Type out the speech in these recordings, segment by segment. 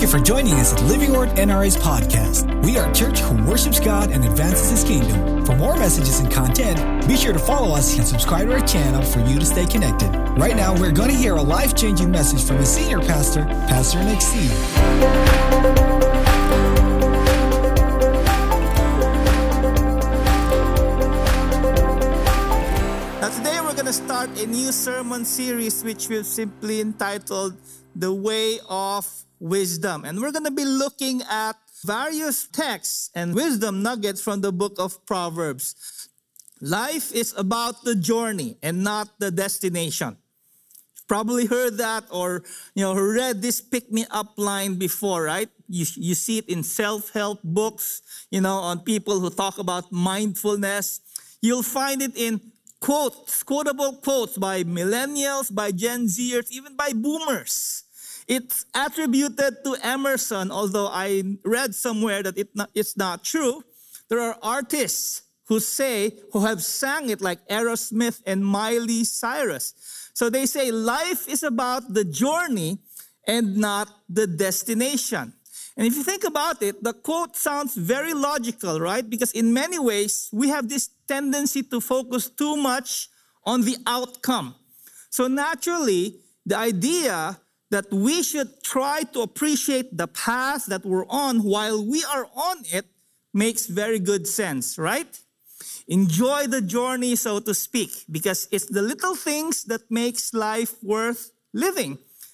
for joining us at Living Word NRA's podcast. We are a church who worships God and advances His kingdom. For more messages and content, be sure to follow us and subscribe to our channel for you to stay connected. Right now, we're going to hear a life-changing message from a senior pastor, Pastor Nick C. Today we're going to start a new sermon series which we've simply entitled The Way of Wisdom. And we're going to be looking at various texts and wisdom nuggets from the book of Proverbs. Life is about the journey and not the destination. You've probably heard that or read this pick-me-up line before, right? You see it in self-help books, on people who talk about mindfulness. You'll find it in quotable quotes by millennials, by Gen Zers, even by boomers. It's attributed to Emerson, although I read somewhere that it's not true. There are artists who have sang it like Aerosmith and Miley Cyrus. So they say life is about the journey and not the destination. And if you think about it, the quote sounds very logical, right? Because in many ways, we have this tendency to focus too much on the outcome. So naturally, the idea that we should try to appreciate the path that we're on while we are on it makes very good sense, right? Enjoy the journey, so to speak, because it's the little things that makes life worth living.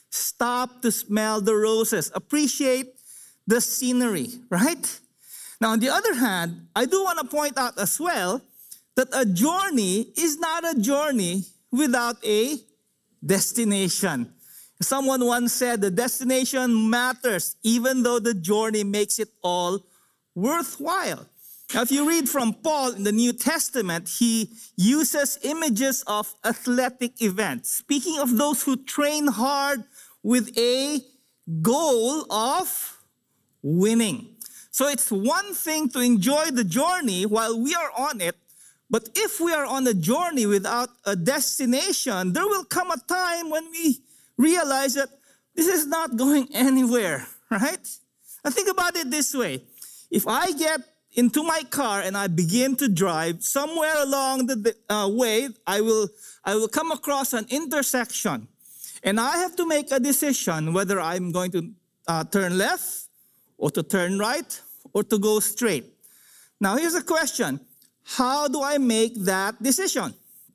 Stop to smell the roses. Appreciate the scenery, right? Now, on the other hand, I do want to point out as well that a journey is not a journey without a destination. Someone once said the destination matters even though the journey makes it all worthwhile. Now, if you read from Paul in the New Testament, he uses images of athletic events, speaking of those who train hard with a goal of winning. So it's one thing to enjoy the journey while we are on it, but if we are on a journey without a destination, there will come a time when we realize that this is not going anywhere, right? Now think about it this way. If I get into my car and I begin to drive, somewhere along the way, I will come across an intersection. And I have to make a decision whether I'm going to turn left or to turn right or to go straight. Now here's a question. How do I make that decision?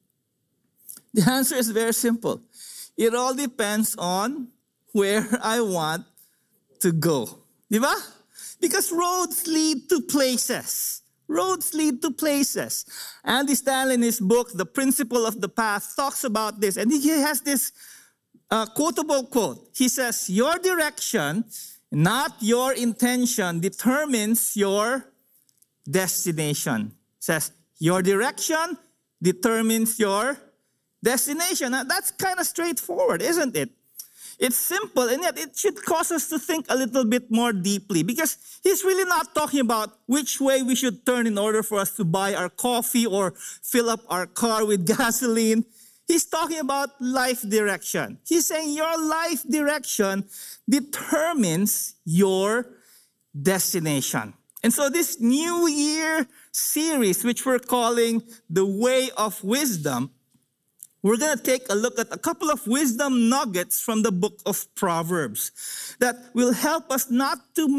The answer is very simple. It all depends on where I want to go. Diba? Because roads lead to places. Roads lead to places. Andy Stanley in his book, The Principle of the Path, talks about this. And he has this quotable quote. He says, your direction, not your intention, determines your destination. He says, your direction determines your destination. Now, that's kind of straightforward, isn't it? It's simple, and yet it should cause us to think a little bit more deeply because he's really not talking about which way we should turn in order for us to buy our coffee or fill up our car with gasoline. He's talking about life direction. He's saying your life direction determines your destination. And so this New Year series, which we're calling The Way of Wisdom, we're going to take a look at a couple of wisdom nuggets from the book of Proverbs that will help us not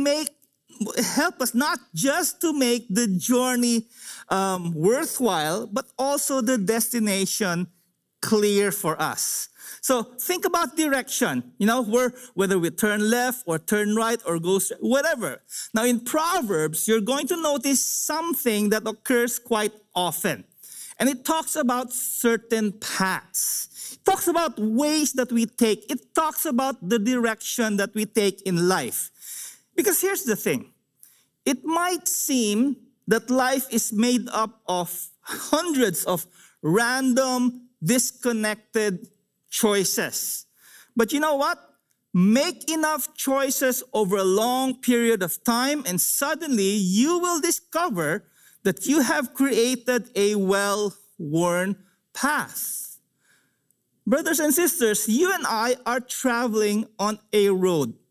just to make the journey worthwhile, but also the destination clear for us. So think about direction, whether we turn left or turn right or go straight, whatever. Now in Proverbs, you're going to notice something that occurs quite often. And it talks about certain paths. It talks about ways that we take. It talks about the direction that we take in life. Because here's the thing. It might seem that life is made up of hundreds of random, disconnected choices. But you know what? Make enough choices over a long period of time and suddenly you will discover that you have created a well-worn path. Brothers and sisters, you and I are traveling on a road.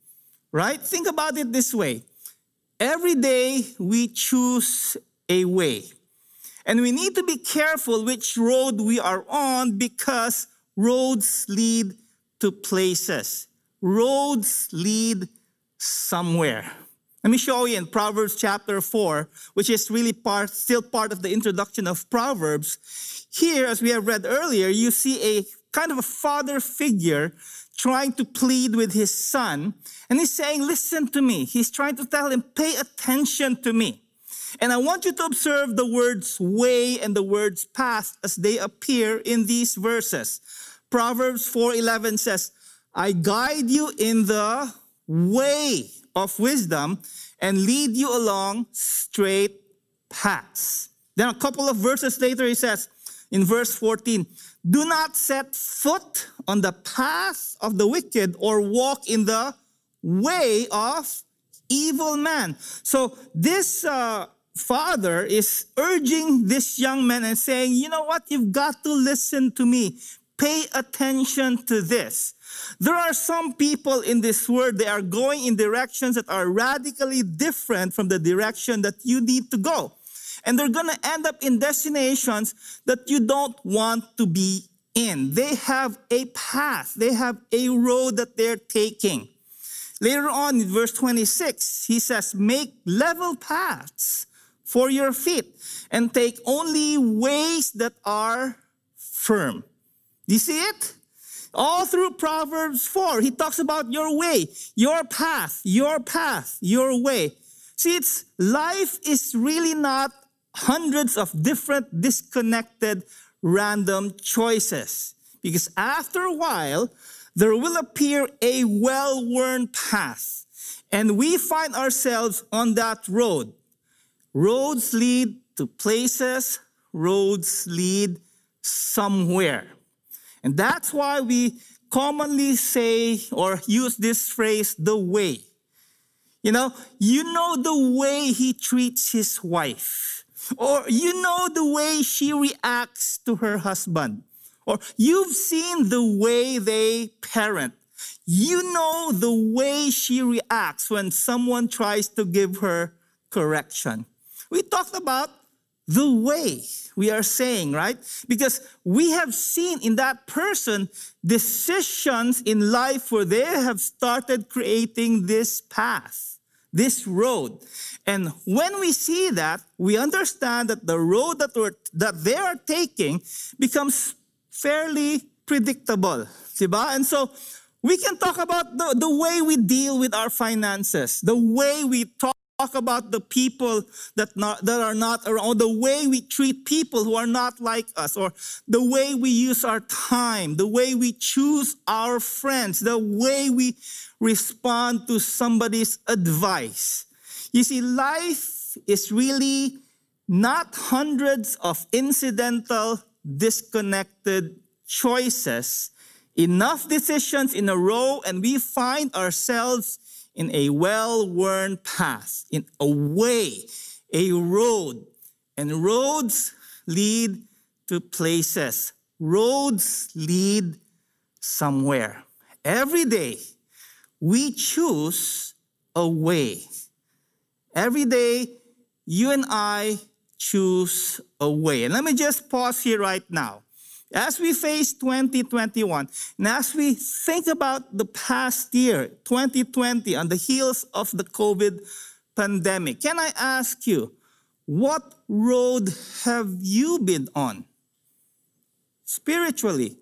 right? Think about it this way. Every day we choose a way. And we need to be careful which road we are on because roads lead to places. Roads lead somewhere. Let me show you in Proverbs chapter 4, which is really still part of the introduction of Proverbs. Here, as we have read earlier, you see a kind of a father figure trying to plead with his son. And he's saying, listen to me. He's trying to tell him, pay attention to me. And I want you to observe the words way and the words path as they appear in these verses. Proverbs 4:11 says, I guide you in the way of wisdom and lead you along straight paths. Then a couple of verses later he says, in verse 14, do not set foot on the path of the wicked or walk in the way of evil man. So this father is urging this young man and saying, you know what, you've got to listen to me. Pay attention to this. There are some people in this world, they are going in directions that are radically different from the direction that you need to go. And they're going to end up in destinations that you don't want to be in. They have a path. They have a road that they're taking. Later on in verse 26, he says, make level paths for your feet and take only ways that are firm. Do you see it? All through Proverbs 4, he talks about your way, your path, your way. See, life is really not hundreds of different, disconnected, random choices. Because after a while, there will appear a well-worn path. And we find ourselves on that road. Roads lead to places. Roads lead somewhere. And that's why we commonly say or use this phrase, the way. You know the way he treats his wife. Or you know the way she reacts to her husband. Or you've seen the way they parent. You know the way she reacts when someone tries to give her correction. We talked about the way, we are saying, right? Because we have seen in that person decisions in life where they have started creating this path, this road. And when we see that, we understand that the road that they are taking becomes fairly predictable. Diba? And so we can talk about the way we deal with our finances, the way we talk about the people that are not around, the way we treat people who are not like us, or the way we use our time, the way we choose our friends, the way we respond to somebody's advice. You see, life is really not hundreds of incidental, disconnected choices, enough decisions in a row, and we find ourselves in a well-worn path, in a way, a road. And roads lead to places. Roads lead somewhere. Every day, we choose a way. Every day, you and I choose a way. And let me just pause here right now. As we face 2021, and as we think about the past year, 2020, on the heels of the COVID pandemic, can I ask you, what road have you been on? Spiritually,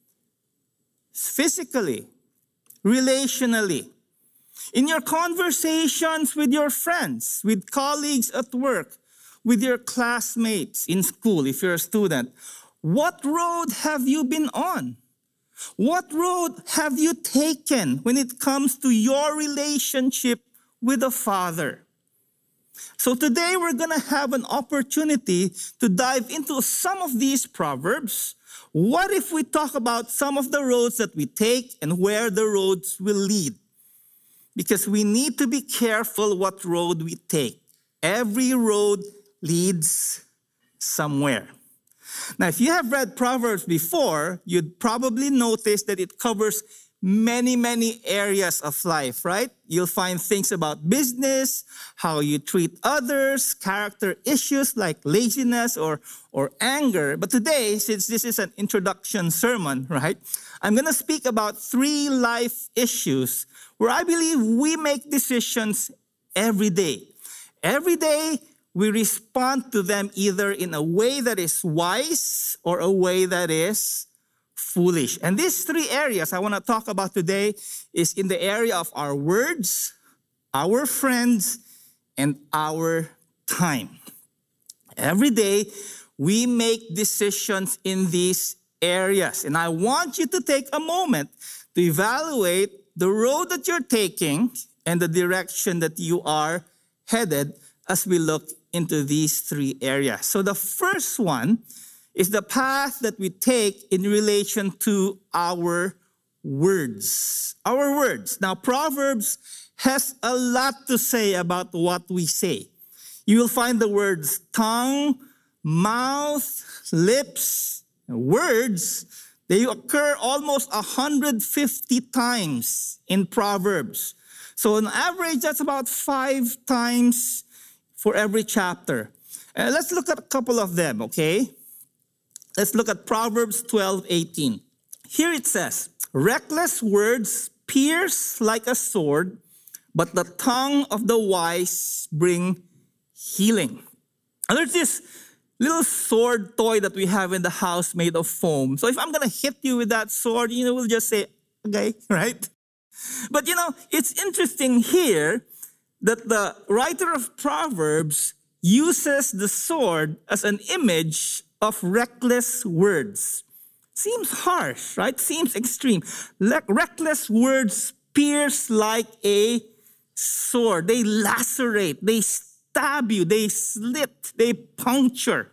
physically, relationally, in your conversations with your friends, with colleagues at work, with your classmates in school, if you're a student. What road have you been on? What road have you taken when it comes to your relationship with the Father? So today we're going to have an opportunity to dive into some of these proverbs. What if we talk about some of the roads that we take and where the roads will lead? Because we need to be careful what road we take. Every road leads somewhere. Now, if you have read Proverbs before, you'd probably notice that it covers many areas of life, right? You'll find things about business, how you treat others, character issues like laziness or anger. But today, since this is an introduction sermon, right, I'm going to speak about 3 life issues where I believe we make decisions every day. Every day, we respond to them either in a way that is wise or a way that is foolish. And these 3 areas I want to talk about today is in the area of our words, our friends, and our time. Every day, we make decisions in these areas. And I want you to take a moment to evaluate the road that you're taking and the direction that you are headed as we look into these 3 areas. So the first one is the path that we take in relation to our words. Our words. Now, Proverbs has a lot to say about what we say. You will find the words tongue, mouth, lips, words. They occur almost 150 times in Proverbs. So on average, that's about 5 times for every chapter. Let's look at a couple of them, okay? Let's look at Proverbs 12:18. Here it says, reckless words pierce like a sword, but the tongue of the wise bring healing. And there's this little sword toy that we have in the house made of foam. So if I'm going to hit you with that sword, we'll just say, okay, right? But it's interesting here that the writer of Proverbs uses the sword as an image of reckless words. Seems harsh, right? Seems extreme. Reckless words pierce like a sword. They lacerate, they stab you, they slit, they puncture.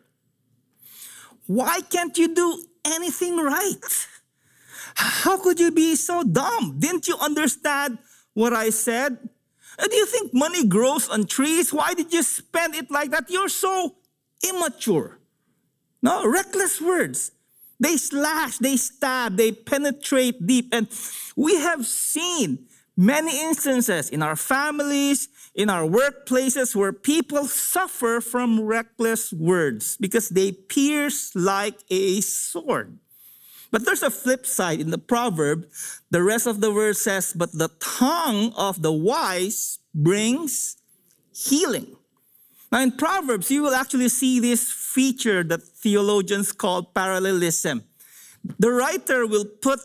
Why can't you do anything right? How could you be so dumb? Didn't you understand what I said? Do you think money grows on trees? Why did you spend it like that? You're so immature. No, reckless words. They slash, they stab, they penetrate deep. And we have seen many instances in our families, in our workplaces where people suffer from reckless words because they pierce like a sword. But there's a flip side in the proverb. The rest of the verse says, but the tongue of the wise brings healing. Now in Proverbs, you will actually see this feature that theologians call parallelism. The writer will put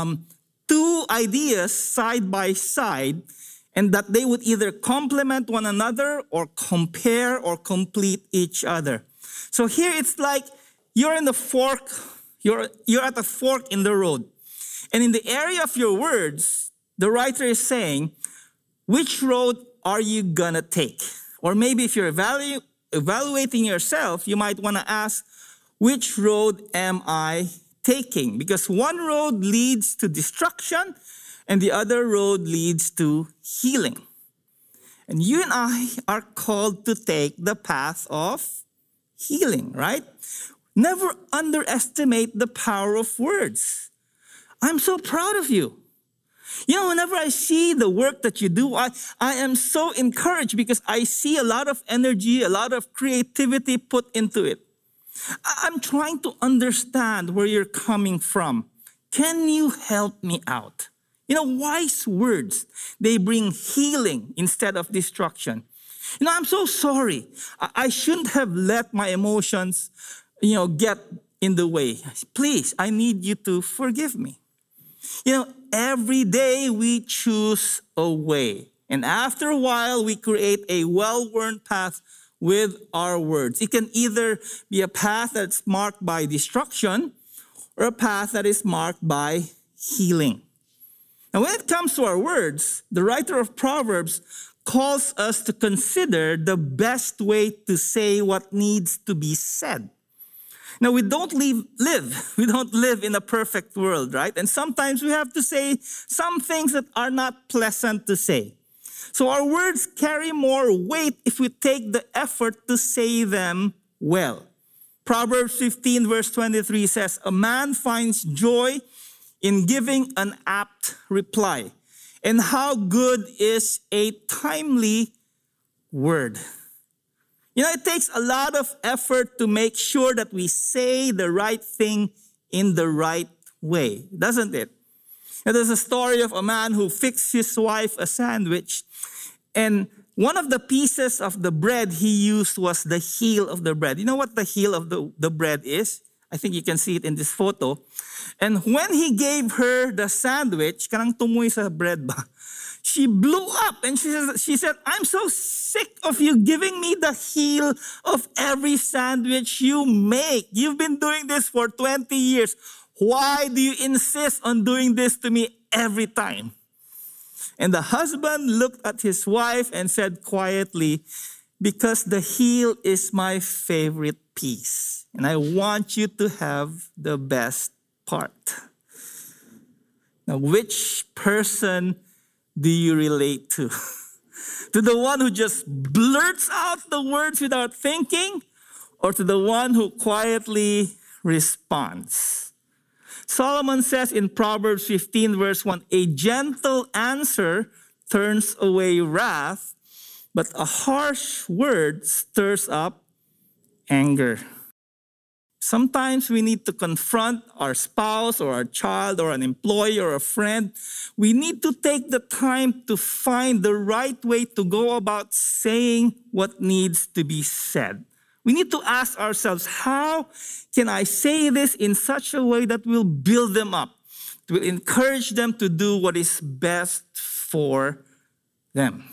2 ideas side by side, and that they would either complement one another or compare or complete each other. So here it's like you're in the fork. You're at a fork in the road. And in the area of your words, the writer is saying, which road are you going to take? Or maybe if you're evaluating yourself, you might want to ask, which road am I taking? Because one road leads to destruction and the other road leads to healing. And you and I are called to take the path of healing, right? Never underestimate the power of words. I'm so proud of you. Whenever I see the work that you do, I am so encouraged because I see a lot of energy, a lot of creativity put into it. I'm trying to understand where you're coming from. Can you help me out? Wise words, they bring healing instead of destruction. I'm so sorry. I shouldn't have let my emotions get in the way. Please, I need you to forgive me. Every day we choose a way. And after a while, we create a well-worn path with our words. It can either be a path that's marked by destruction or a path that is marked by healing. Now, when it comes to our words, the writer of Proverbs calls us to consider the best way to say what needs to be said. Now, we don't live in a perfect world, right? And sometimes we have to say some things that are not pleasant to say. So our words carry more weight if we take the effort to say them well. Proverbs 15 verse 23 says, a man finds joy in giving an apt reply. And how good is a timely word? You know, it takes a lot of effort to make sure that we say the right thing in the right way, doesn't it? And there's a story of a man who fixed his wife a sandwich, and one of the pieces of the bread he used was the heel of the bread. You know what the heel of the bread is? I think you can see it in this photo. And when he gave her the sandwich, kanang tumoy sa bread ba? She blew up and she said, I'm so sick of you giving me the heel of every sandwich you make. You've been doing this for 20 years. Why do you insist on doing this to me every time? And the husband looked at his wife and said quietly, because the heel is my favorite piece. And I want you to have the best part. Now, which person do you relate to? To the one who just blurts out the words without thinking, or to the one who quietly responds? Solomon says in Proverbs 15 verse 1, a gentle answer turns away wrath, but a harsh word stirs up anger. Sometimes we need to confront our spouse or our child or an employee or a friend. We need to take the time to find the right way to go about saying what needs to be said. We need to ask ourselves, how can I say this in such a way that will build them up, will encourage them to do what is best for them?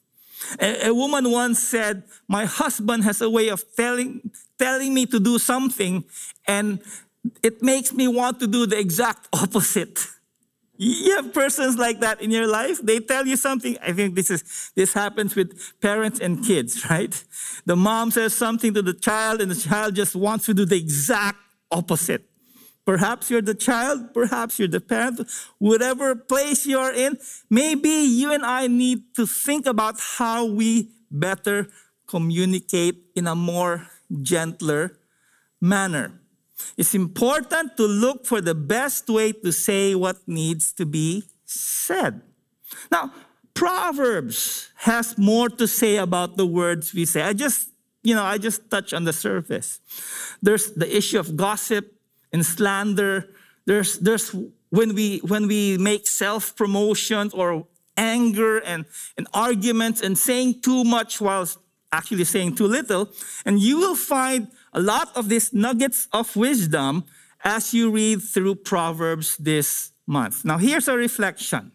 A woman once said, my husband has a way of telling me to do something, and it makes me want to do the exact opposite. You have persons like that in your life. They tell you something. I think this happens with parents and kids, right? The mom says something to the child, and the child just wants to do the exact opposite. Perhaps you're the child, perhaps you're the parent, whatever place you're in, maybe you and I need to think about how we better communicate in a more gentler manner. It's important to look for the best way to say what needs to be said. Now, Proverbs has more to say about the words we say. I just touch on the surface. There's the issue of gossip and slander. There's when we make self-promotions or anger and arguments and saying too much while actually saying too little. And you will find a lot of these nuggets of wisdom as you read through Proverbs this month. Now, here's a reflection.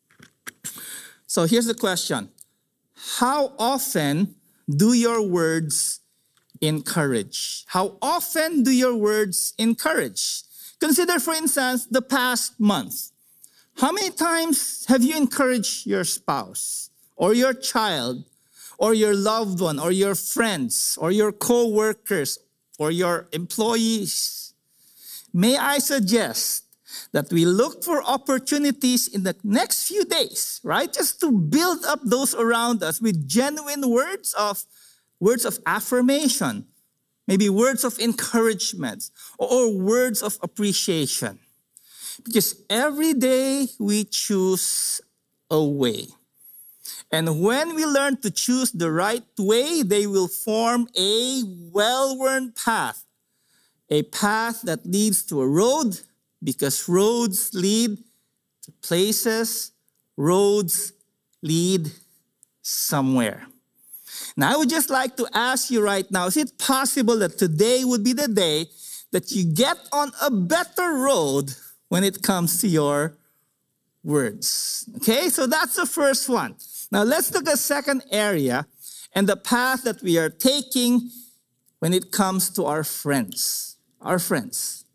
So here's the question. How often do your words encourage? How often do your words encourage? Consider, for instance, the past month. How many times have you encouraged your spouse or your child or your loved one or your friends or your co-workers or your employees? May I suggest that we look for opportunities in the next few days, right? Just to build up those around us with genuine words of affirmation, maybe words of encouragement or words of appreciation. Because every day we choose a way. And when we learn to choose the right way, they will form a well-worn path. A path that leads to a road, because roads lead to places, roads lead somewhere. Now, I would just like to ask you right now, is it possible that today would be the day that you get on a better road when it comes to your words? Okay, so that's the first one. Now, let's look at the second area and the path that we are taking when it comes to our friends. Our friends.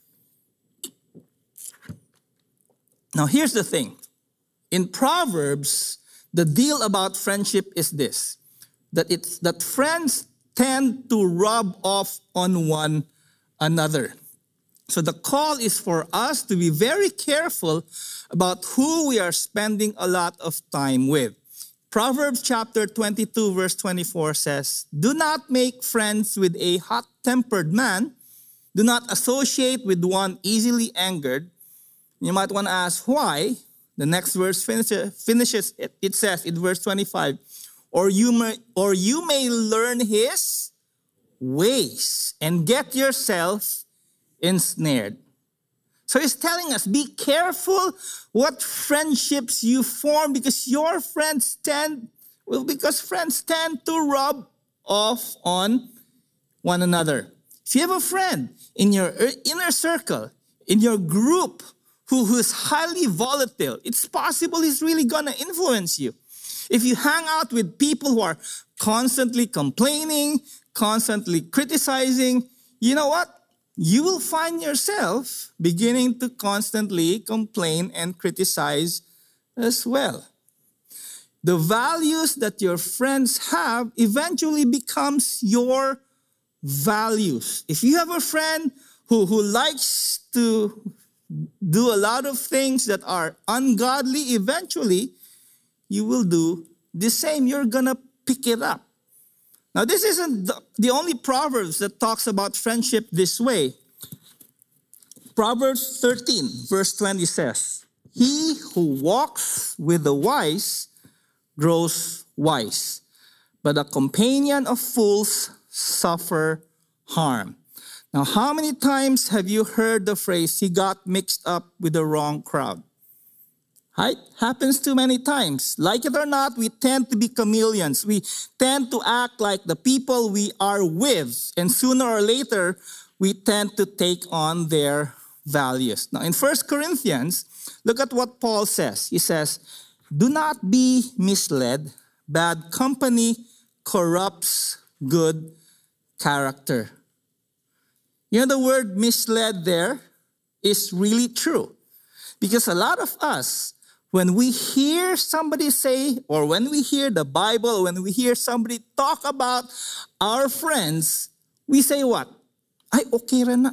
Now, here's the thing. In Proverbs, the deal about friendship is this, that friends tend to rub off on one another. So the call is for us to be very careful about who we are spending a lot of time with. Proverbs chapter 22 verse 24 says, do not make friends with a hot-tempered man. Do not associate with one easily angered. You might want to ask why. The next verse finishes. It says in verse 25, or you may learn his ways and get yourself ensnared. So he's telling us, be careful what friendships you form, because friends tend to rub off on one another. If you have a friend in your inner circle, in your group, who is highly volatile, it's possible he's really going to influence you. If you hang out with people who are constantly complaining, constantly criticizing, you know what? You will find yourself beginning to constantly complain and criticize as well. The values that your friends have eventually becomes your values. If you have a friend who likes to do a lot of things that are ungodly, eventually you will do the same. You're going to pick it up. Now, this isn't the only Proverbs that talks about friendship this way. Proverbs 13, verse 20 says, he who walks with the wise grows wise, but a companion of fools suffer harm. Now, how many times have you heard the phrase, he got mixed up with the wrong crowd? Right? Happens too many times. Like it or not, we tend to be chameleons. We tend to act like the people we are with. And sooner or later, we tend to take on their values. Now, in 1 Corinthians, look at what Paul says. He says, do not be misled. Bad company corrupts good character. You know, the word misled there is really true. Because a lot of us, when we hear somebody say, or when we hear the Bible, when we hear somebody talk about our friends, we say what? Ay, okay ra na.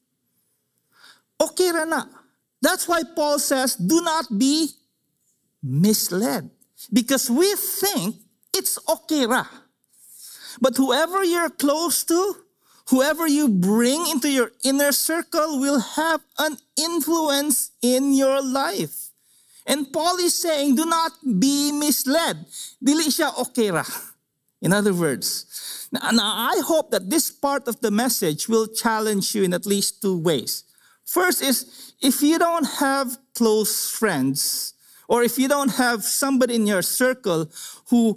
Okay ra na. That's why Paul says, do not be misled. Because we think it's okay ra. But whoever you're close to, whoever you bring into your inner circle will have an influence in your life. And Paul is saying, do not be misled. Dili siya okay ra. In other words, now I hope that this part of the message will challenge you in at least two ways. First is, if you don't have close friends, or if you don't have somebody in your circle who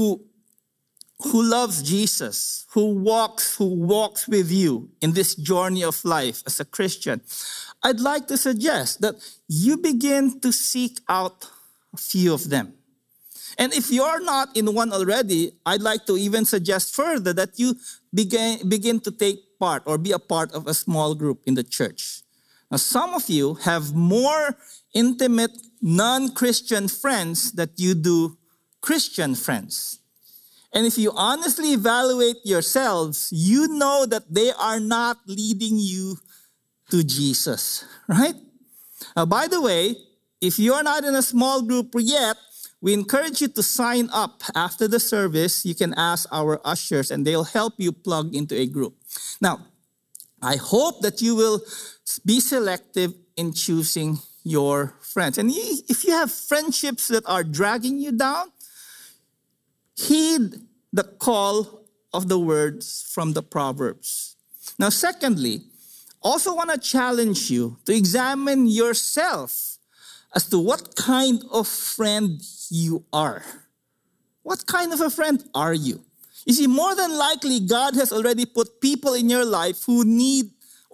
loves Jesus, who walks with you in this journey of life as a Christian, I'd like to suggest that you begin to seek out a few of them. And if you're not in one already, I'd like to even suggest further that you begin to take part or be a part of a small group in the church. Now, some of you have more intimate non-Christian friends that you do Christian friends. And if you honestly evaluate yourselves, you know that they are not leading you to Jesus, right? By the way, if you are not in a small group yet, we encourage you to sign up after the service. You can ask our ushers and they'll help you plug into a group. Now, I hope that you will be selective in choosing your friends. And if you have friendships that are dragging you down, heed the call of the words from the Proverbs. Now, secondly, also want to challenge you to examine yourself as to what kind of friend you are. What kind of a friend are you? You see, more than likely, God has already put people in your life who need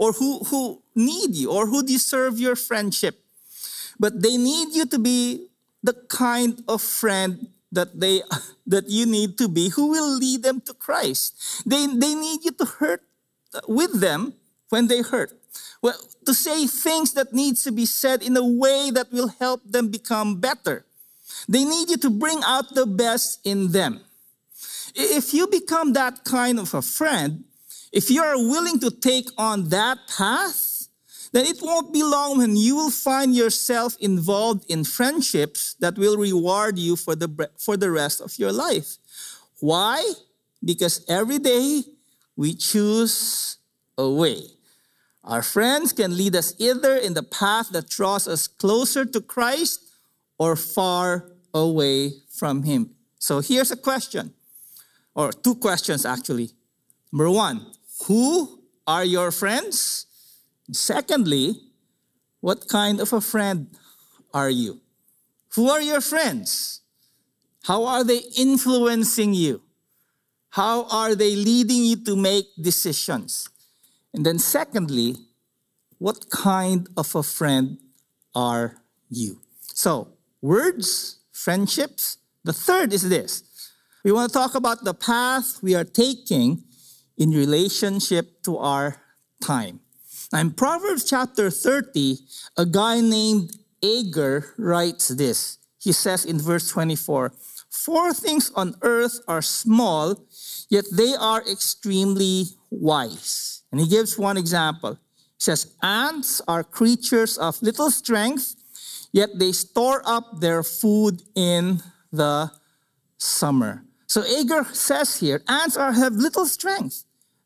you or who deserve your friendship. But they need you to be the kind of friend that you need to be, who will lead them to Christ. They need you to hurt with them when they hurt. Well, to say things that needs to be said in a way that will help them become better. They need you to bring out the best in them. If you become that kind of a friend, if you are willing to take on that path, then it won't be long when you will find yourself involved in friendships that will reward you for the rest of your life. Why? Because every day we choose a way. Our friends can lead us either in the path that draws us closer to Christ or far away from Him. So here's a question, or two questions actually. Number one, who are your friends? Secondly, what kind of a friend are you? Who are your friends? How are they influencing you? How are they leading you to make decisions? And then secondly, what kind of a friend are you? So, words, friendships. The third is this. We want to talk about the path we are taking in relationship to our time. Now, in Proverbs chapter 30, a guy named Agur writes this. He says in verse 24, "Four things on earth are small, yet they are extremely wise." And he gives one example. He says, "Ants are creatures of little strength, yet they store up their food in the summer." So Agur says here, ants have little strength,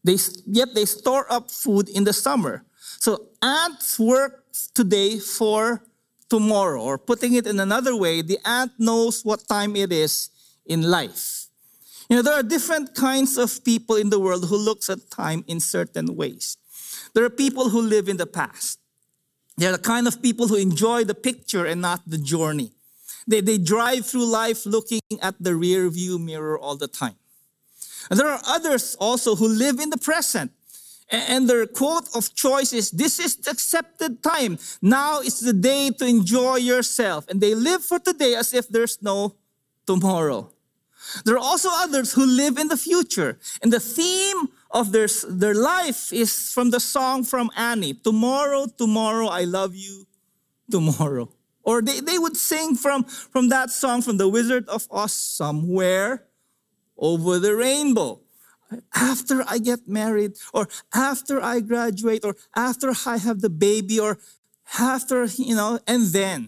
yet they store up food in the summer. So ants work today for tomorrow, or putting it in another way, the ant knows what time it is in life. There are different kinds of people in the world who looks at time in certain ways. There are people who live in the past. They're the kind of people who enjoy the picture and not the journey. They drive through life looking at the rear view mirror all the time. And there are others also who live in the present. And their quote of choice is, "This is the accepted time. Now is the day to enjoy yourself." And they live for today as if there's no tomorrow. There are also others who live in the future. And the theme of their life is from the song from Annie, "Tomorrow, tomorrow, I love you, tomorrow." Or they would sing from that song from The Wizard of Oz, "Somewhere over the rainbow. After I get married, or after I graduate, or after I have the baby, or after, and then."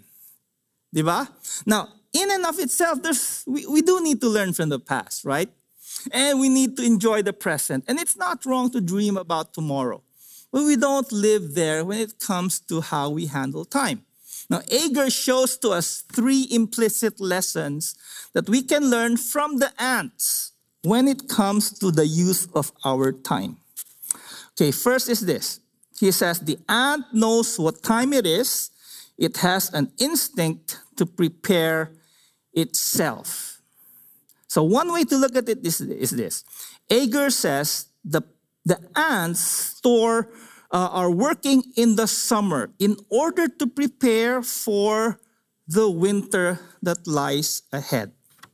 Diba? Now, in and of itself, we do need to learn from the past, right? And we need to enjoy the present. And it's not wrong to dream about tomorrow. But we don't live there when it comes to how we handle time. Now, Agur shows to us three implicit lessons that we can learn from the ants when it comes to the use of our time. Okay, first is this. He says, the ant knows what time it is. It has an instinct to prepare itself. So one way to look at it is this. Agur says the ants are working in the summer in order to prepare for the winter that lies ahead.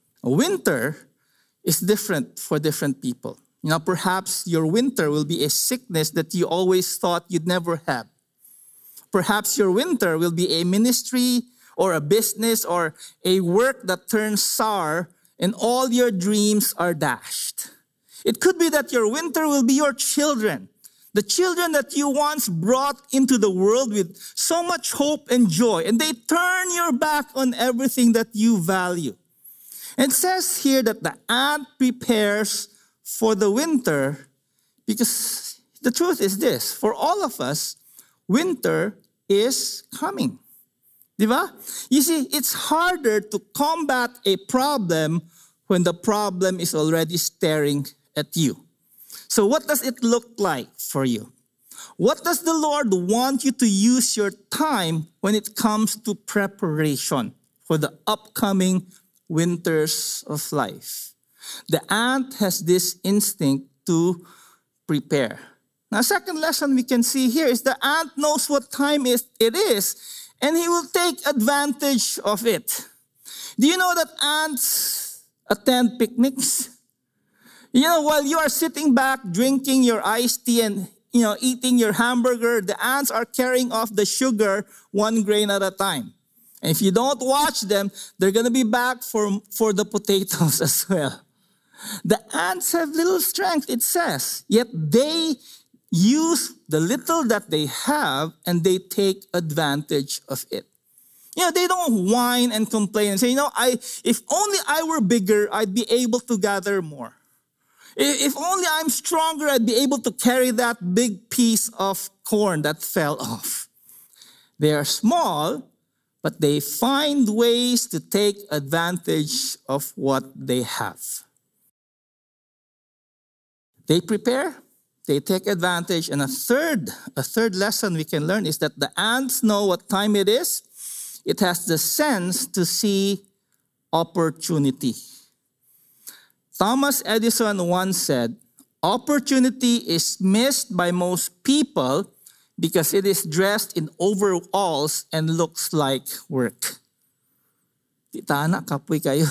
Winter is different for different people. Perhaps your winter will be a sickness that you always thought you'd never have. Perhaps your winter will be a ministry or a business or a work that turns sour and all your dreams are dashed. It could be that your winter will be your children, the children that you once brought into the world with so much hope and joy, and they turn your back on everything that you value. And it says here that the ant prepares for the winter because the truth is this, for all of us, winter is coming. Diba? You see, it's harder to combat a problem when the problem is already staring at you. So what does it look like for you? What does the Lord want you to use your time when it comes to preparation for the upcoming winters of life? The ant has this instinct to prepare. Now, second lesson we can see here is the ant knows what time it is, and he will take advantage of it. Do you know that ants attend picnics? While you are sitting back, drinking your iced tea and, eating your hamburger, the ants are carrying off the sugar one grain at a time. And if you don't watch them, they're going to be back for the potatoes as well. The ants have little strength, it says, yet they use the little that they have and they take advantage of it. They don't whine and complain and say, if only I were bigger, I'd be able to gather more. If only I'm stronger, I'd be able to carry that big piece of corn that fell off. They are small, but they find ways to take advantage of what they have. They prepare, they take advantage. And a third lesson we can learn is that the ants know what time it is. It has the sense to see opportunity. Thomas Edison once said, opportunity is missed by most people because it is dressed in overalls and looks like work. Titana, kapoy kayo.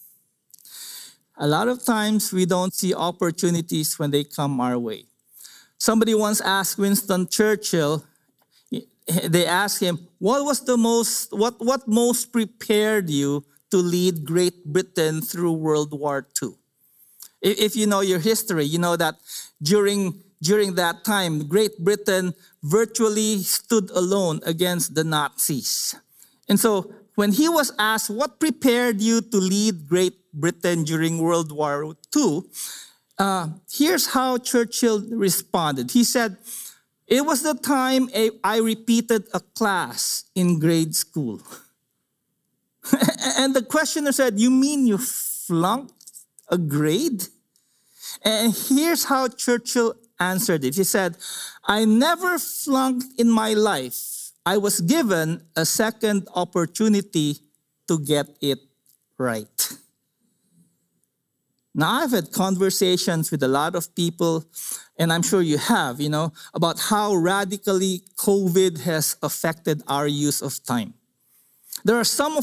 A lot of times we don't see opportunities when they come our way. Somebody once asked Winston Churchill, they asked him, what most prepared you to lead Great Britain through World War II? If you know your history, you know that during that time, Great Britain virtually stood alone against the Nazis. And so when he was asked, what prepared you to lead Great Britain during World War II? Here's how Churchill responded. He said, it was the time I repeated a class in grade school. And the questioner said, you mean you flunked a grade? And here's how Churchill answered it. He said, I never flunked in my life. I was given a second opportunity to get it right. Now, I've had conversations with a lot of people, and I'm sure you have, about how radically COVID has affected our use of time. There are some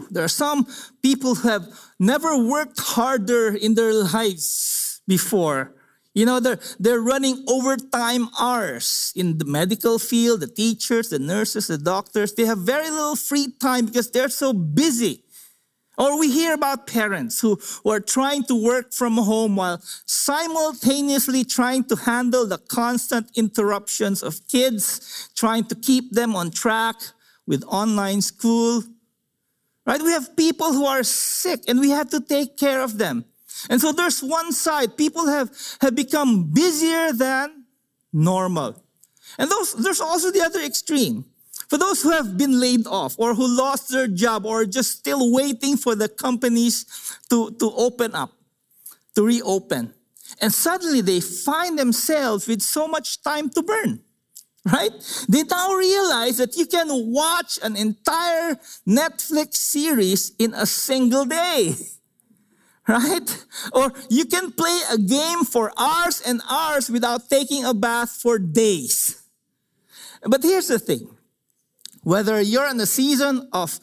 people who have never worked harder in their lives before. They're running overtime hours in the medical field, the teachers, the nurses, the doctors. They have very little free time because they're so busy. Or we hear about parents who are trying to work from home while simultaneously trying to handle the constant interruptions of kids, trying to keep them on track with online school. Right? We have people who are sick and we have to take care of them. And so there's one side. People have become busier than normal. And there's also the other extreme. For those who have been laid off or who lost their job or just still waiting for the companies to open up, to reopen. And suddenly they find themselves with so much time to burn. Right? They now realize that you can watch an entire Netflix series in a single day. Right? Or you can play a game for hours and hours without taking a bath for days. But here's the thing. Whether you're in a season of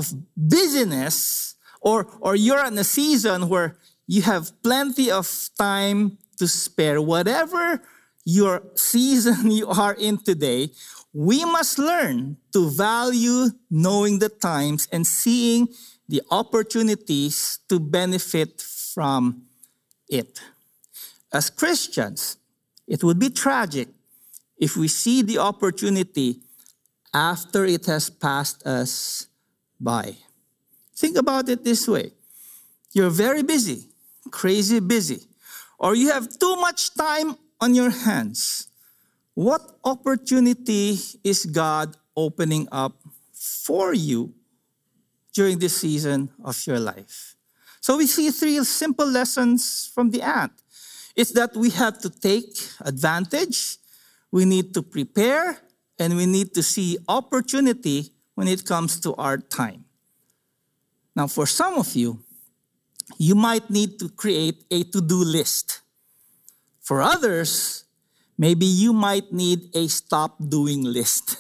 busyness or you're in a season where you have plenty of time to spare, whatever your season you are in today, we must learn to value knowing the times and seeing the opportunities to benefit from it. As Christians, it would be tragic if we see the opportunity after it has passed us by. Think about it this way. You're very busy, crazy busy, or you have too much time on your hands. What opportunity is God opening up for you during this season of your life? So we see 3 simple lessons from the ant. It's that we have to take advantage, we need to prepare, and we need to see opportunity when it comes to our time. Now, for some of you, you might need to create a to-do list. For others, maybe you might need a stop-doing list.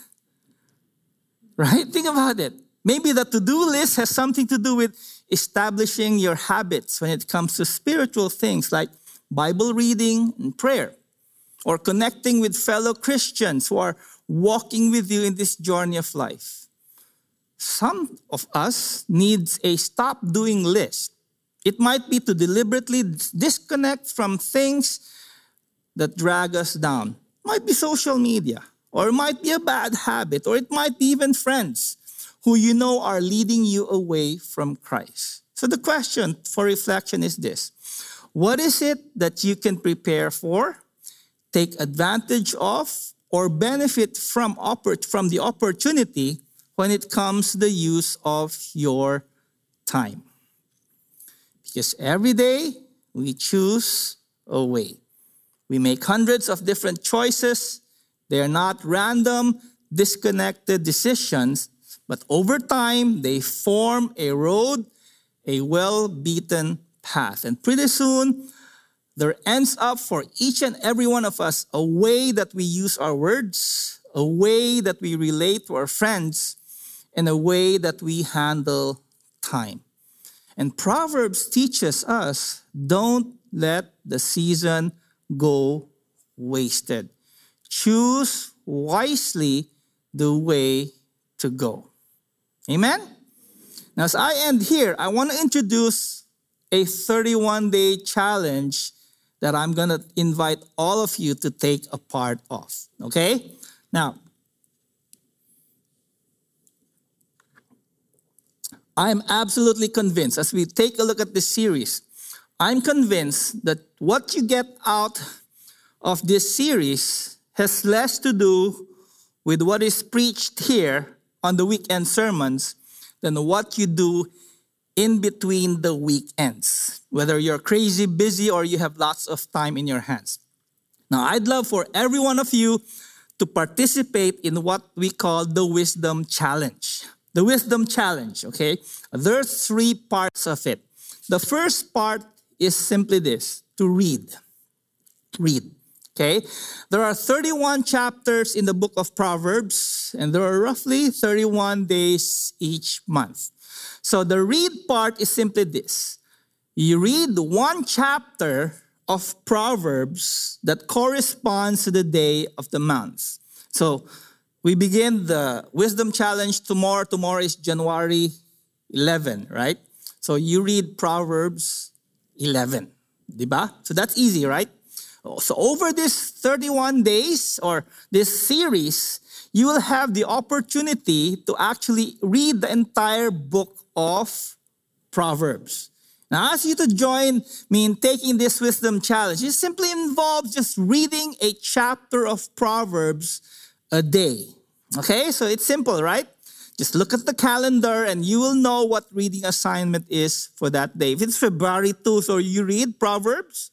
Right? Think about it. Maybe the to-do list has something to do with establishing your habits when it comes to spiritual things like Bible reading and prayer, or connecting with fellow Christians who are walking with you in this journey of life. Some of us needs a stop-doing list. It might be to deliberately disconnect from things that drag us down. It might be social media, or it might be a bad habit, or it might be even friends who you know are leading you away from Christ. So the question for reflection is this: What is it that you can prepare for, take advantage of, or benefit from the opportunity when it comes to the use of your time? Because every day we choose a way. We make hundreds of different choices. They are not random, disconnected decisions, but over time they form a road, a well-beaten path. And pretty soon, there ends up for each and every one of us a way that we use our words, a way that we relate to our friends, and a way that we handle time. And Proverbs teaches us, don't let the season go wasted. Choose wisely the way to go. Amen? Now, as I end here, I want to introduce a 31-day challenge that I'm going to invite all of you to take a part of. Okay? Now, I'm absolutely convinced, as we take a look at this series, I'm convinced that what you get out of this series has less to do with what is preached here on the weekend sermons than what you do in between the weekends, whether you're crazy busy or you have lots of time in your hands. Now, I'd love for every one of you to participate in what we call the Wisdom Challenge. The Wisdom Challenge, okay? There are 3 parts of it. The first part is simply this, to read. Read, okay? There are 31 chapters in the book of Proverbs, and there are roughly 31 days each month. So the read part is simply this. You read 1 chapter of Proverbs that corresponds to the day of the month. So we begin the Wisdom Challenge tomorrow. Tomorrow is January 11, right? So you read Proverbs 11, diba? So that's easy, right? So over this 31 days or this series, you will have the opportunity to actually read the entire book of Proverbs. Now, I ask you to join me in taking this Wisdom Challenge. It simply involves just reading a chapter of Proverbs a day. Okay, so it's simple, right? Just look at the calendar and you will know what reading assignment is for that day. If it's February 2, so you read Proverbs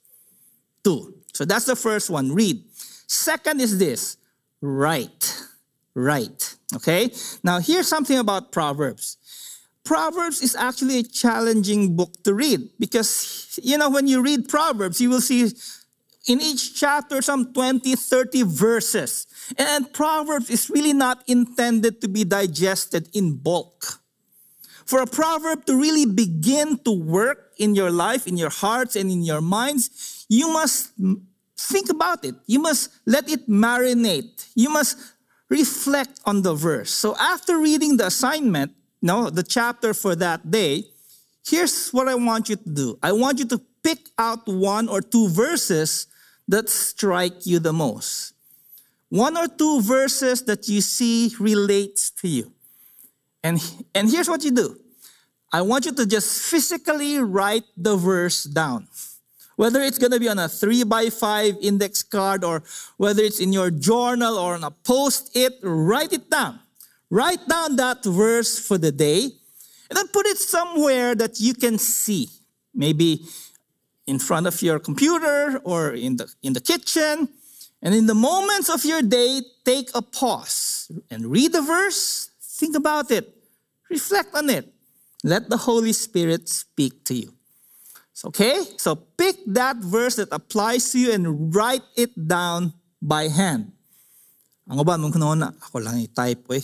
2. So that's the first one, read. Second is this, write. Write, okay? Now, here's something about Proverbs. Proverbs is actually a challenging book to read because, when you read Proverbs, you will see in each chapter some 20, 30 verses. And Proverbs is really not intended to be digested in bulk. For a proverb to really begin to work in your life, in your hearts, and in your minds, you must think about it. You must let it marinate. You must reflect on the verse. So after reading the assignment, the chapter for that day, here's what I want you to do. I want you to pick out 1 or 2 verses that strike you the most. 1 or 2 verses that you see relates to you. And here's what you do. I want you to just physically write the verse down. Whether it's going to be on a 3x5 index card or whether it's in your journal or on a post-it, write it down. Write down that verse for the day and then put it somewhere that you can see. Maybe in front of your computer or in the kitchen. And in the moments of your day, take a pause and read the verse, think about it, reflect on it. Let the Holy Spirit speak to you. Okay? So pick that verse that applies to you and write it down by hand. Ang uban mong kunona, ako lang i-type eh.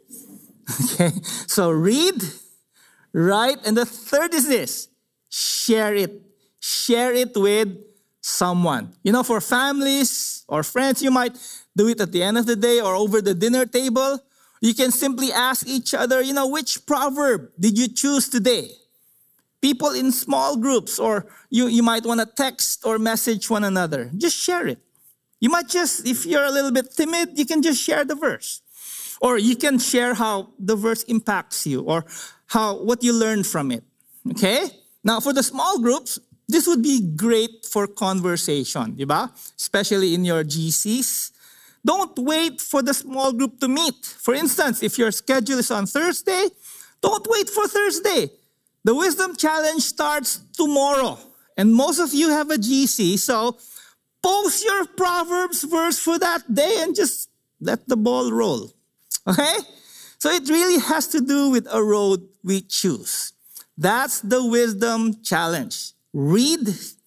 Okay? So read, write, and the third is this. Share it. Share it with someone. For families or friends, you might do it at the end of the day or over the dinner table. You can simply ask each other, which proverb did you choose today? People in small groups, or you might want to text or message one another. Just share it. You might just, if you're a little bit timid, you can just share the verse. Or you can share how the verse impacts you or what you learned from it. Okay? Now, for the small groups, This would be great for conversation, di ba? Especially in your GCs. Don't wait for the small group to meet. For instance, if your schedule is on Thursday, don't wait for Thursday. The Wisdom Challenge starts tomorrow. And most of you have a GC, so post your Proverbs verse for that day and just let the ball roll. Okay? So it really has to do with a road we choose. That's the Wisdom Challenge. Read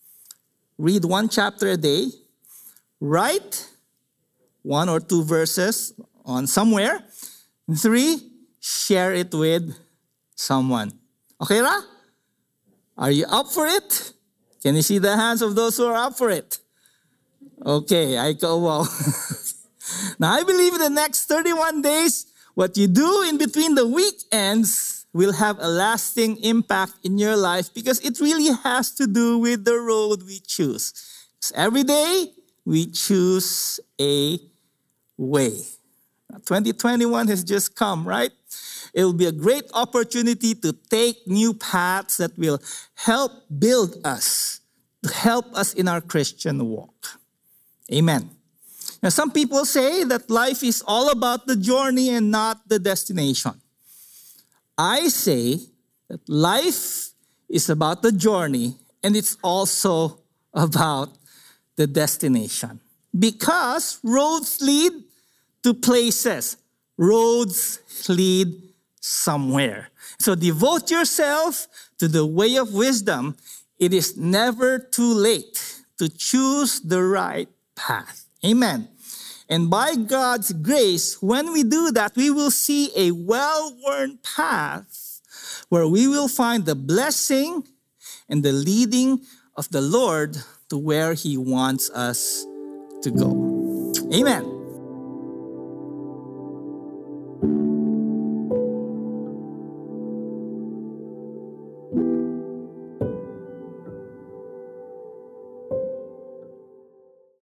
one chapter a day. Write 1 or 2 verses on somewhere. 3, share it with someone. Okay, Ra? Are you up for it? Can you see the hands of those who are up for it? Okay, I go, wow. Now, I believe in the next 31 days, what you do in between the weekends will have a lasting impact in your life because it really has to do with the road we choose. Because every day, we choose a way. 2021 has just come, right? It will be a great opportunity to take new paths that will help build us, to help us in our Christian walk. Amen. Now, some people say that life is all about the journey and not the destination. I say that life is about the journey and it's also about the destination. Because roads lead to places. Roads lead somewhere. So devote yourself to the way of wisdom. It is never too late to choose the right path. Amen. And by God's grace, when we do that, we will see a well-worn path where we will find the blessing and the leading of the Lord to where He wants us to go. Amen.